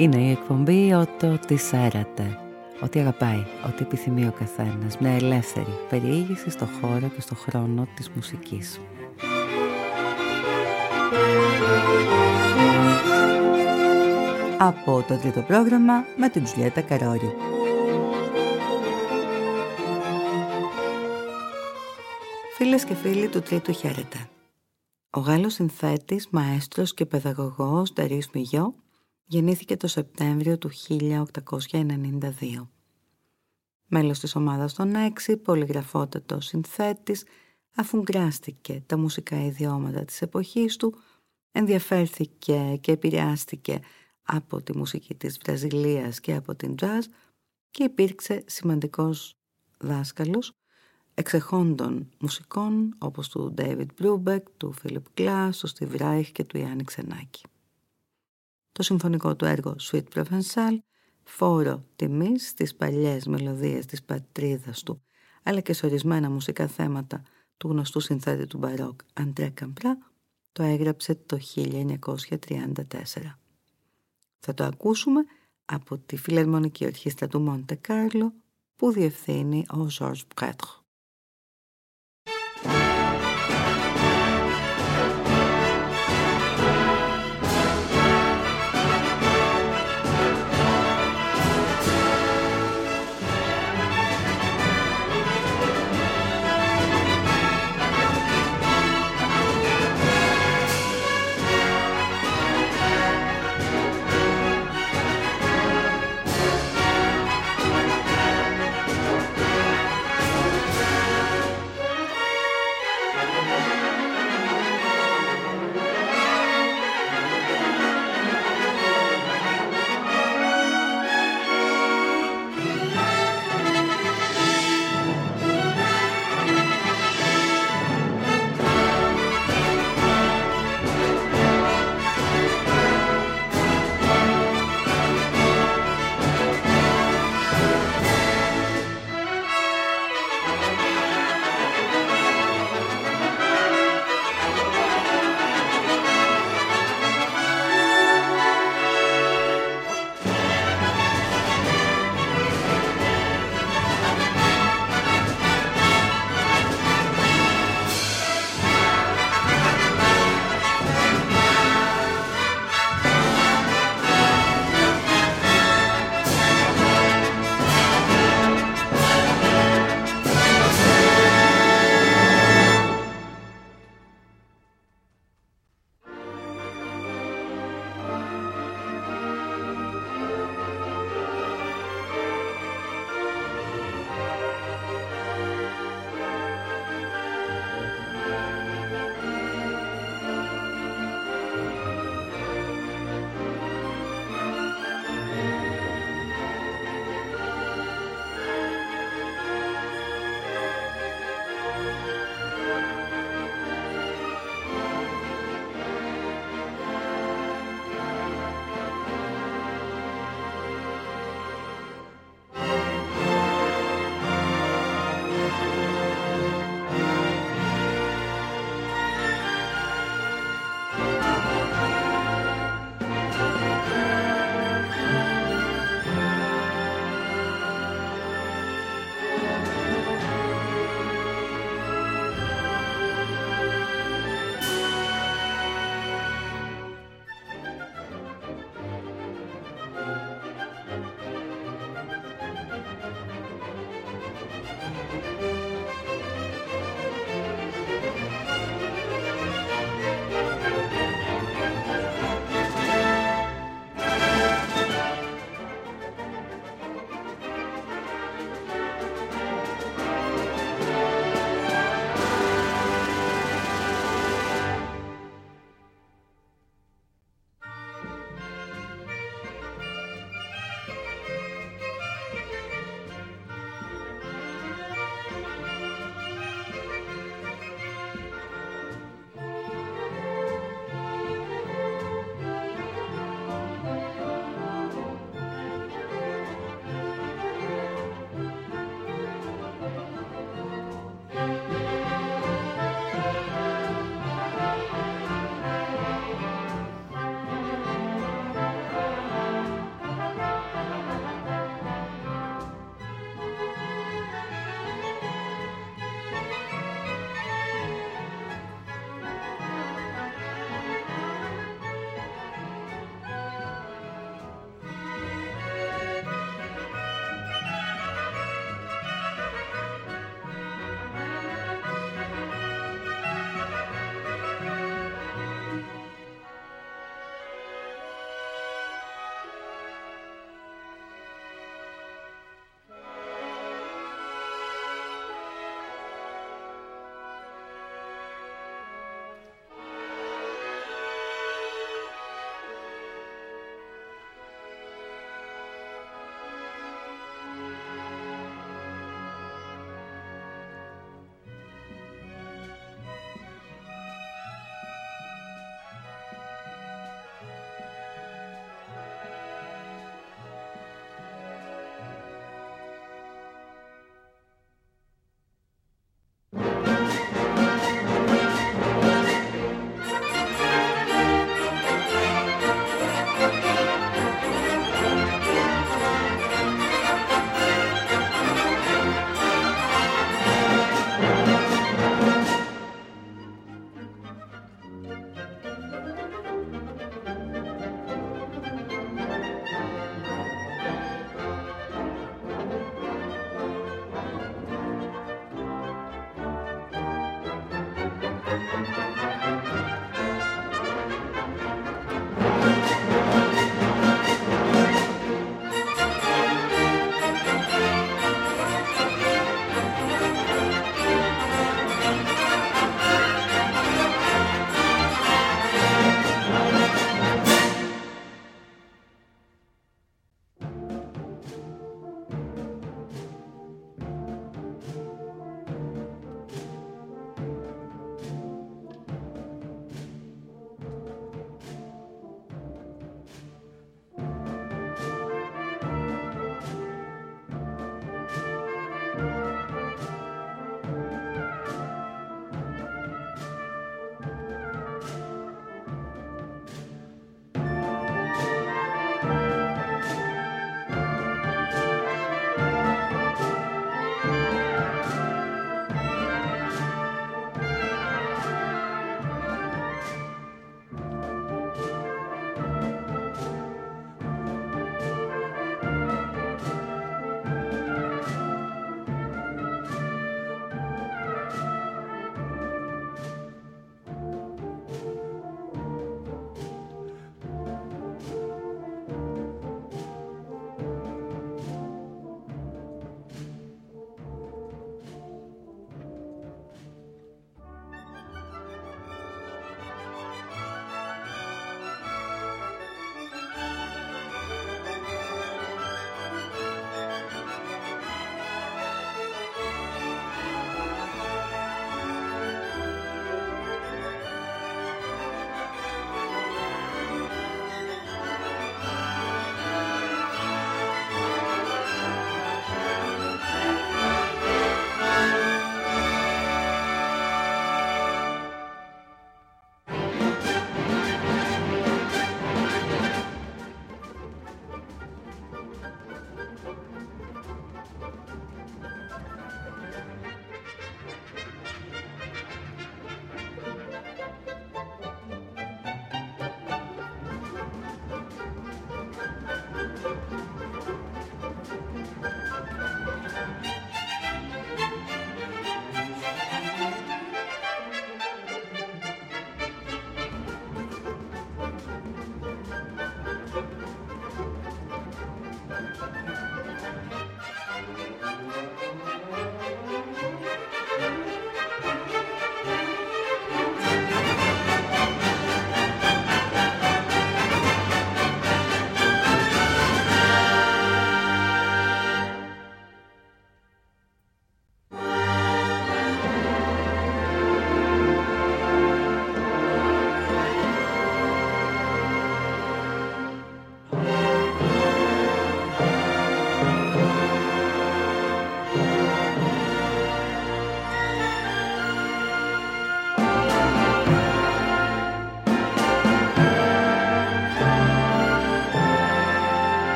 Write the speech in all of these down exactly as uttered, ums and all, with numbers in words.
Είναι η εκπομπή «Ότο της Έρατε». Ό,τι αγαπάει, ό,τι επιθυμεί ο καθένας. Μια ελεύθερη περιήγηση στο χώρο και στο χρόνο της μουσικής. Από το τρίτο πρόγραμμα με την Τζουλιέτα Καρόρη. Φίλες και φίλοι του τρίτου, χαίρετε. Ο Γάλλος συνθέτης, μαέστρος και παιδαγωγός Νταρίους Μιγιό γεννήθηκε το Σεπτέμβριο του χίλια οκτακόσια ενενήντα δύο. Μέλος της ομάδας των έξι, πολυγραφότατος συνθέτης, αφού γκράστηκε τα μουσικά ιδιώματα της εποχής του, ενδιαφέρθηκε και επηρεάστηκε από τη μουσική της Βραζιλίας και από την jazz και υπήρξε σημαντικός δάσκαλος εξεχόντων μουσικών όπως του David Brubeck, του Philip Glass, του Steve Reich και του Γιάννη Ξενάκη. Το συμφωνικό του έργο Suite Provençale, φόρο τιμής στις παλιές μελωδίες της πατρίδας του, αλλά και σε ορισμένα μουσικά θέματα του γνωστού συνθέτη του μπαρόκ Αντρέ Καμπρά, το έγραψε το χίλια εννιακόσια τριάντα τέσσερα. Θα το ακούσουμε από τη Φιλαρμονική Ορχήστρα του Μοντε Κάρλο που διευθύνει ο Georges Prêtre.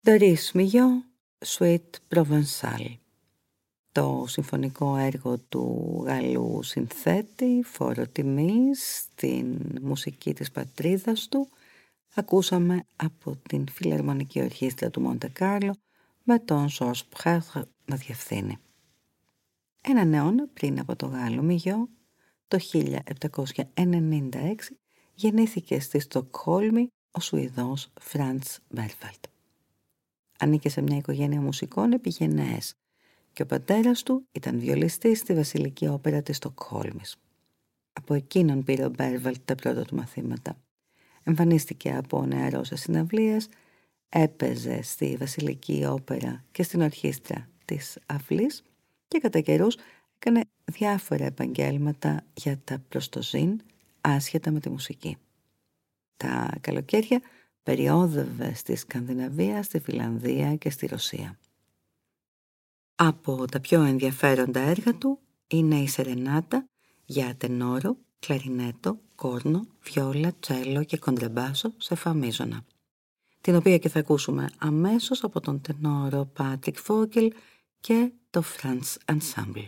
Doris Millot, Suite Provençale. Το συμφωνικό έργο του Γάλλου συνθέτη, φόρο τιμής, στην μουσική της πατρίδας του, ακούσαμε από την Φιλαρμονική Ορχήστρα του Μοντε Κάρλο με τον Georges Prêtre να διευθύνει. Έναν αιώνα πριν από το Γάλλο Μιγιό, το χίλια επτακόσια ενενήντα έξι γεννήθηκε στη Στοκχόλμη ο Σουηδός Φραντς Μπέρφαλτ. Ανήκε σε μια οικογένεια μουσικών επιγενές και ο πατέρας του ήταν βιολιστής στη Βασιλική Όπερα της Στοκχόλμης. Από εκείνον πήρε ο Μπέρβαλτ τα πρώτα του μαθήματα. Εμφανίστηκε από νεαρό σε συναυλίες, έπαιζε στη Βασιλική Όπερα και στην Ορχήστρα της Αυλής και κατά καιρούς έκανε διάφορα επαγγέλματα για τα προστοζήν άσχετα με τη μουσική. Τα καλοκαίρια περιόδευε στη Σκανδιναβία, στη Φιλανδία και στη Ρωσία. Από τα πιο ενδιαφέροντα έργα του είναι η Σερενάτα για τενόρο, κλαρινέτο, κόρνο, βιόλα, τσέλο και κοντραμπάσο σε φα μείζωνα, την οποία και θα ακούσουμε αμέσως από τον τενόρο Πάτρικ Φόγκελ και το Franz Ensemble.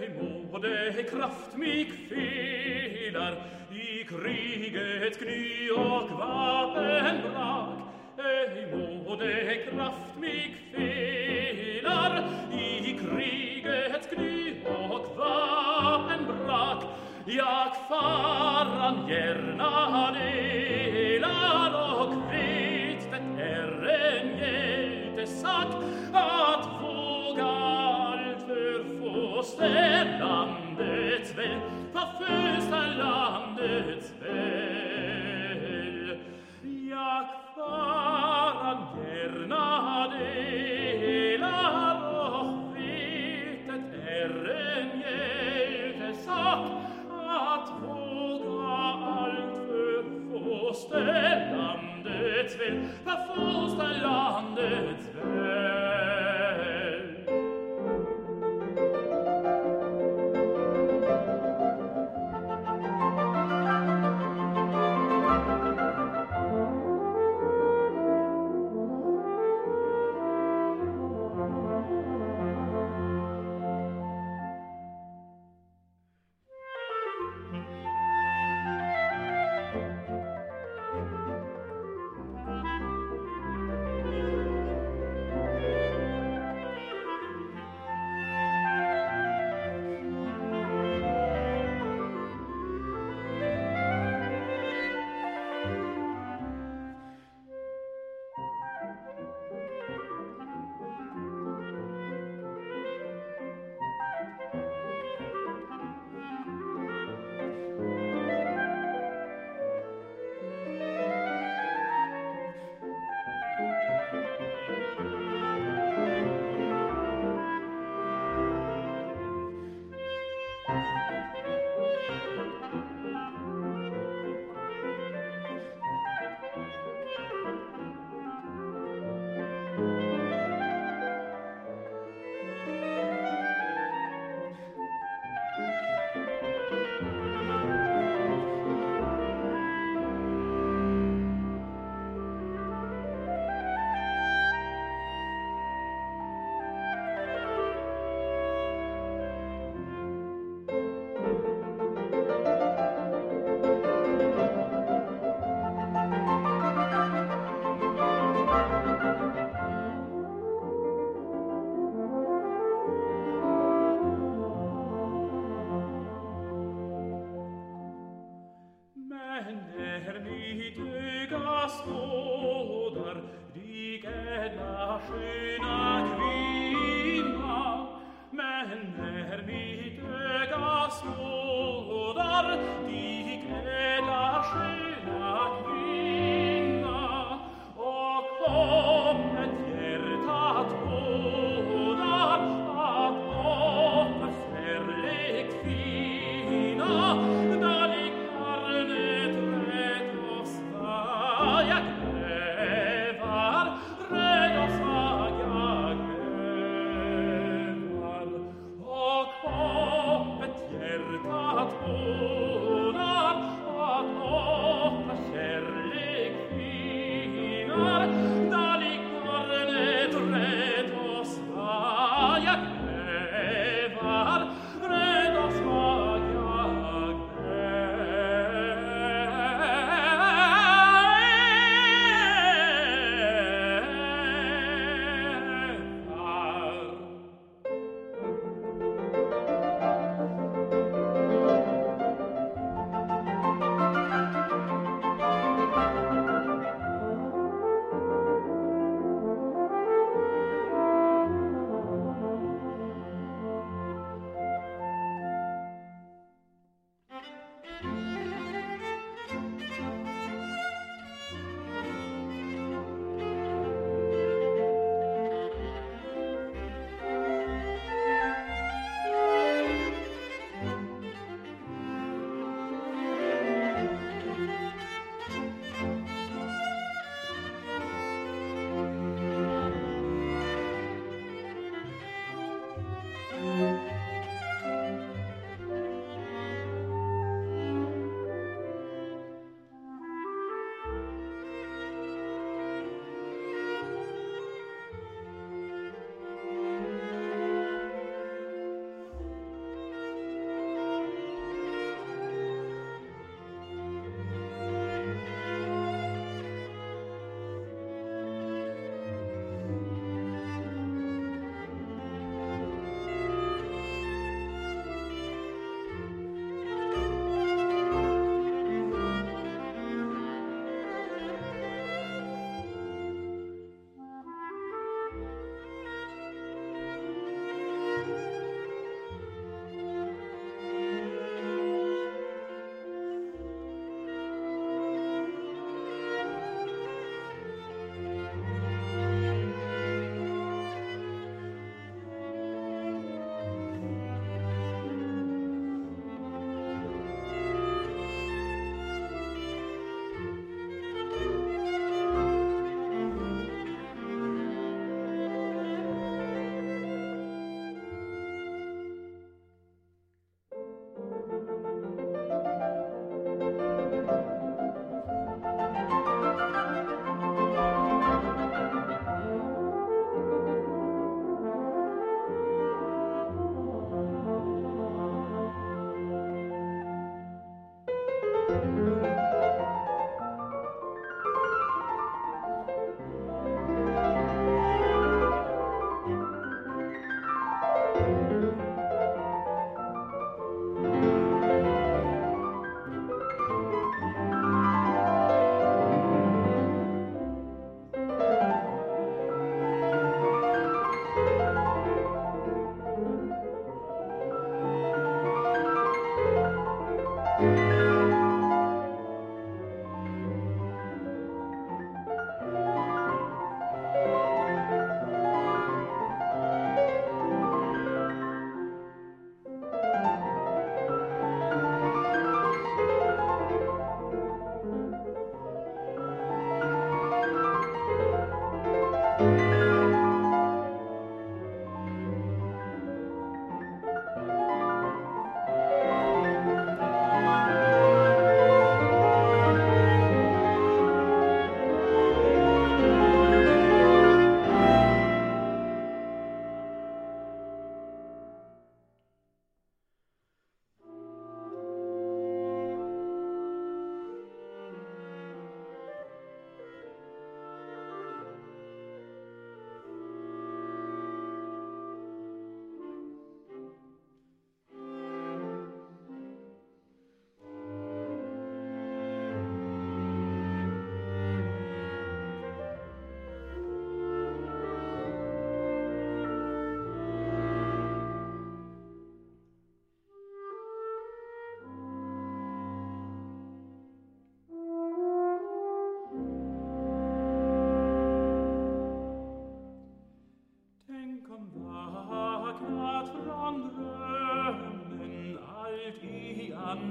ej må det kraft mig felar i kriget gny och vapenbrak. Ej må det kraft mig felar i kriget gny och vapenbrak. Jag faran gärna delar och vet det är en hjältesak att våga allt för första landets väl, för första landets väl. Jag faran gärna delar och vet det är en hjältesak att våga allt för första landets väl, för första landets väl.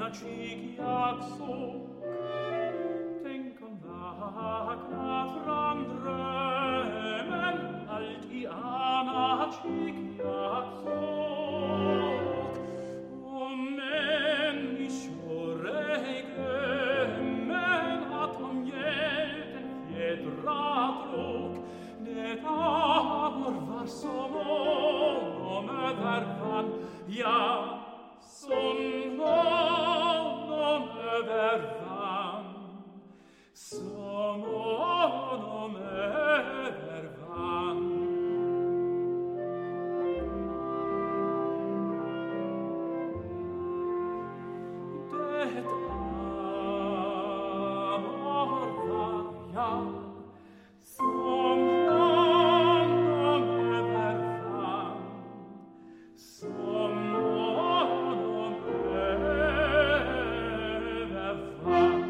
Anna-tschik jak sok. Denk om vakna fram drömmen, allt i Anna-tschik jak sok. Och människor ej glömmen att om hjälten fjädrat råk, det amor var som honom över vann, ja, som honom över vann, som honom över vann. Det amor var, ja, som honom över vann, som honom över vann.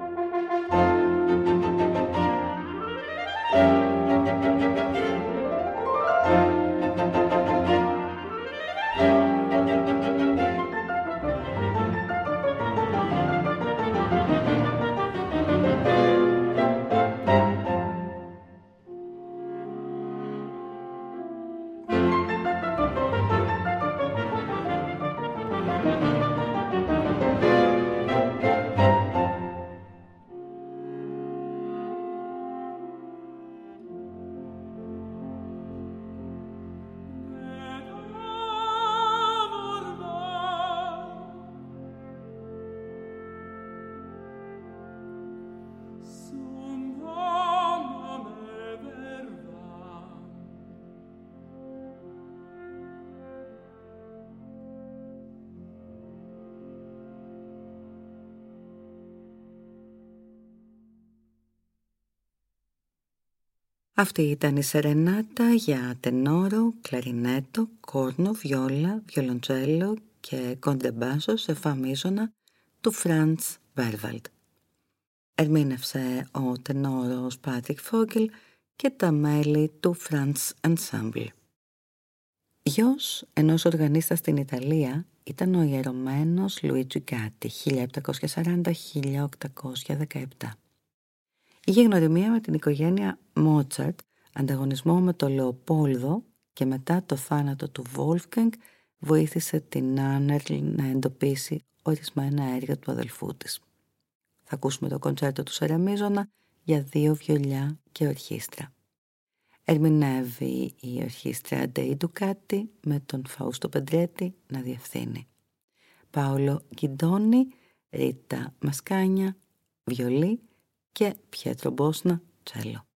Αυτή ήταν η σερενάτα για τενόρο, κλαρινέτο, κόρνο, βιόλα, βιολοντσέλο και κοντεμπάσο σε φα μείζωνα του Φραντς Βέρβαλντ. Ερμήνευσε ο τενόρος Πάτρικ Φόγγελ και τα μέλη του Φραντς Ensemble. Γιος ενός οργανίστα στην Ιταλία ήταν ο ιερωμένος Λουίτζι Γκάτι χίλια επτακόσια σαράντα με χίλια οκτακόσια δεκαεπτά. Είχε γνωριμία με την οικογένεια Μότσαρτ, ανταγωνισμό με τον Λεοπόλδο και μετά το θάνατο του Βόλφγκανγκ βοήθησε την Άνερλ να εντοπίσει ορισμένα έργα του αδελφού της. Θα ακούσουμε το κοντσέρτο του Σερεμίζωνα για δύο βιολιά και ορχήστρα. Ερμηνεύει η ορχήστρα Ντέι Ντουκάτι με τον Φαούστο Πεντρέτη να διευθύνει. Πάολο Γκιντόνι, Ρίτα Μασκάνια, βιολί και Πιέτρο Μπόσνα, τσέλο.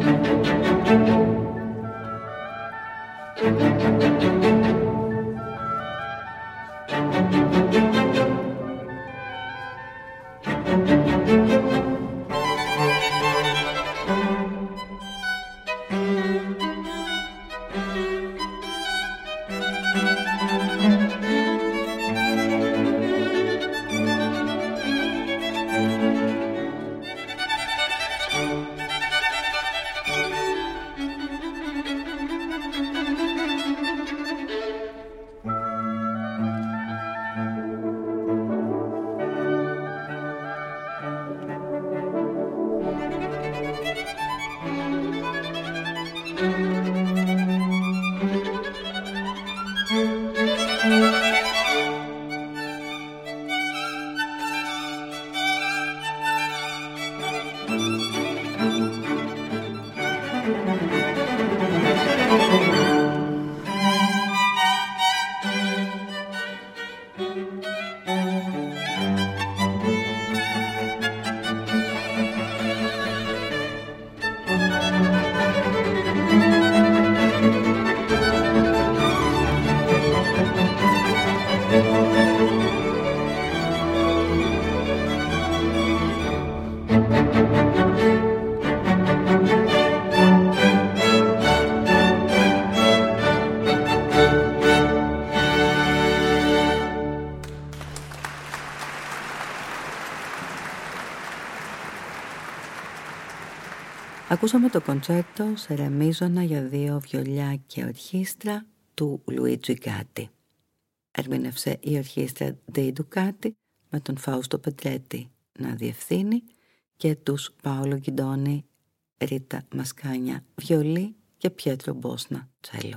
Ακούσαμε το κοντσέρτο σε ρεμίζωνα για δύο βιολιά και ορχήστρα του Λουίτζι Γκάτι. Ερμήνευσε η ορχήστρα Dei Ducati με τον Φάουστο Πετρέτη να διευθύνει και τους Πάολο Γκιντόνι, Ρίτα Μασκάνια βιολί και Πιέτρο Μπόσνα τσέλο.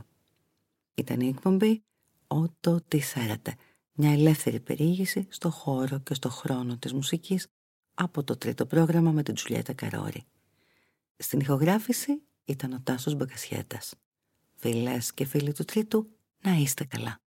Ήταν η εκπομπή «Ότο τι σέρατε», μια ελεύθερη περιήγηση στο χώρο και στο χρόνο της μουσικής από το τρίτο πρόγραμμα με την Τζουλιέτα Καρόρη. Στην ηχογράφηση ήταν ο Τάσος Μπακασιέτας. Φίλες και φίλοι του Τρίτου, να είστε καλά.